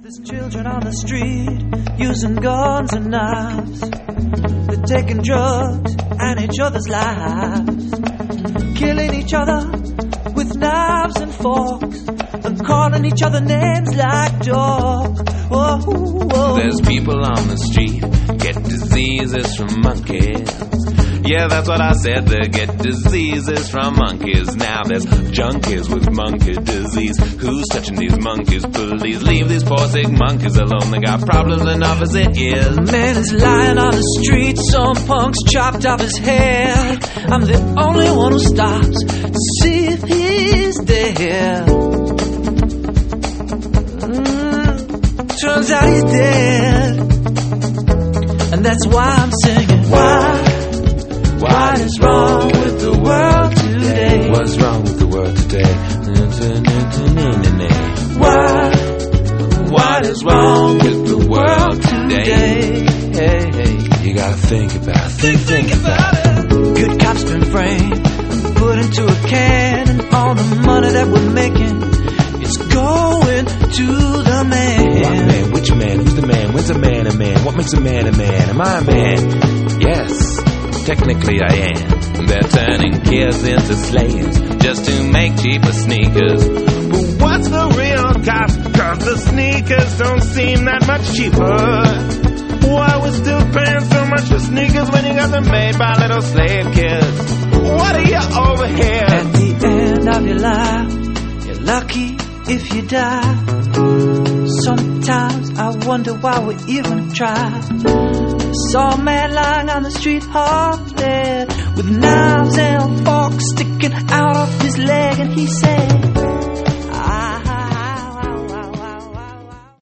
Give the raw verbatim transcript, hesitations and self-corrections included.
There's children on the street using guns and knives. They're taking drugs and each other's lives, killing each other with knives and forks and calling each other names like dogs. Whoa, whoa. There's people on the street get diseases from monkeys. Yeah, that's what I said, they get diseases from monkeys. Now there's junkies with monkey disease. Who's touching these monkeys? Please leave these poor sick monkeys alone. They got problems enough as it is. A man is lying on the street, some punk's chopped off his head. I'm the only one who stops to see if he's dead. Mm, turns out he's dead, and that's why I'm singing. Why? What is wrong with the world today? What's wrong with the world today? Why? What is wrong with the world today? Hey, hey. You gotta think about it. Think, think about it. Good cops been framed and put into a can, and all the money that we're making, it's going to the man. What man? Which man? Who's the man? When's a man a man? What makes a man a man? Am I a man? Yes. Technically I am. They're turning kids into slaves just to make cheaper sneakers. But what's the real cost? Cause the sneakers don't seem that much cheaper. Why we still paying so much for sneakers when you got them made by little slave kids? What are you over here? At the end of your life, you're lucky if you die. Sometimes I wonder why we even try. Saw a man lying on the street half dead, with knives and forks sticking out of his leg, and he said,